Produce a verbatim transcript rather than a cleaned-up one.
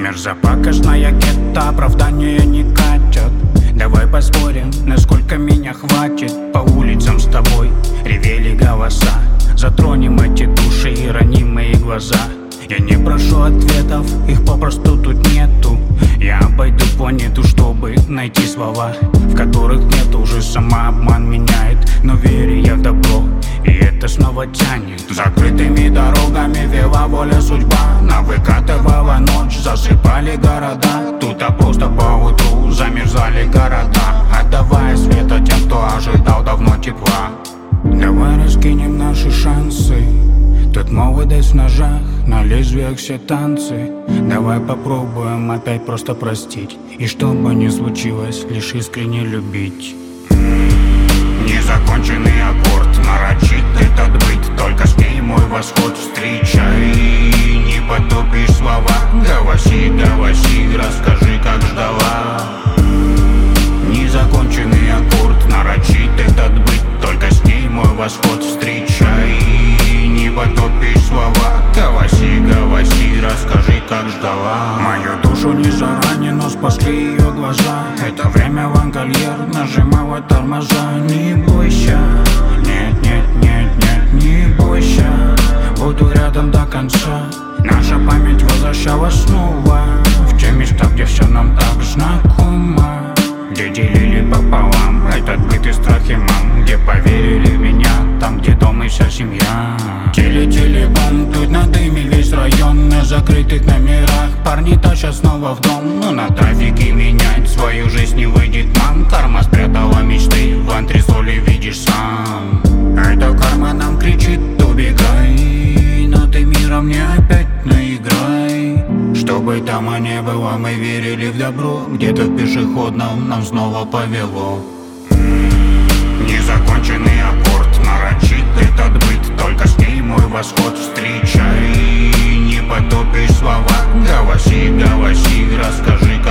Мерзопакостная кета, оправдания не катят. Давай поспорим, насколько меня хватит. По улицам с тобой ревели голоса. Затронем эти души и ранимые глаза. Я не прошу ответов, их попросту тут нету. Я обойду планету, чтобы найти слова, в которых нет уже самообман меняет. Но верю я в добро, и это снова тянет. Закрытыми дорогами вела воля судьба. Навыкатывала ночь, засыпали города. Тут а просто поутру замерзали города, отдавая света тем, кто ожидал давно тепла. Давай раскинем наши шансы. Тут молодость в ножах, на лезвиях все танцы. Давай попробуем опять просто простить, и что бы ни случилось, лишь искренне любить. Незаконченный аккорд, нарочит этот быт. Только с ней мой восход встречай. Не потопишь слова, голоси, голоси, расскажи, как ждала. Незаконченный аккорд, нарочит этот быт. Только с ней мой восход встречай. Не потопишь слова, голоси, голоси, расскажи, как ждала. Мою душу не заранее, но спасли ее глаза. Это время Лангольер нажимала тормоза. Не бойся, нет, нет, нет, нет, не бойся. Буду рядом до конца. Наша память возвращалась снова в те места, где все нам так знакомо. Где делили пополам этот быт и страхи мам. Где поверили в меня, там, где дом и вся семья. Теле-телебом, тут на дыме весь район. На закрытых номерах парни тащат снова в дом. Но на трафике менять свою жизнь не выйдет нам. Карма спрятала мечты, в антресоли видишь сам. Эта карма нам кричит: убегай, но ты миром не опять наиграй. Что бы там и не было, мы верили в добро. Где-то в пешеходном нам снова повело. Незаконченный аккорд, нарочит этот быт. Только с ней мой восход встречай. Не потопишь слова, голоси, голоси, расскажи,